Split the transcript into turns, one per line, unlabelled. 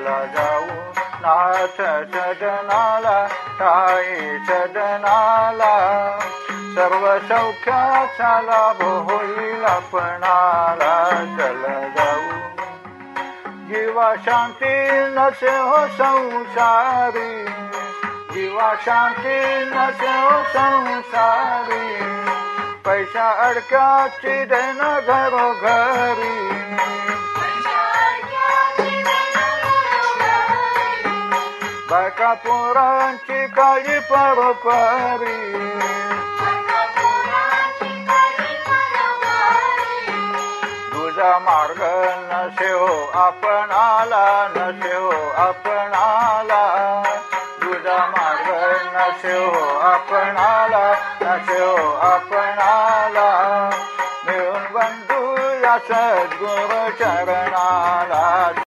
चला जाऊ नाथ सदनाला ठाई सदनाला सर्व सौख्याचा लाभ होईल आपणाला चला जाऊ जीवा शांती नसे हो संसारी जीवा शांती नसे हो संसारी पैसा अडक्याची देण घरोघरी बायका पोरांची काळजी परोपरी तुझा मार्ग नसे हो आपणाला नसे हो आपणाला तुझा मार्ग नसे हो आपणाला नसे हो आपणाला मिळून बंधू या सद्गुरू चरणी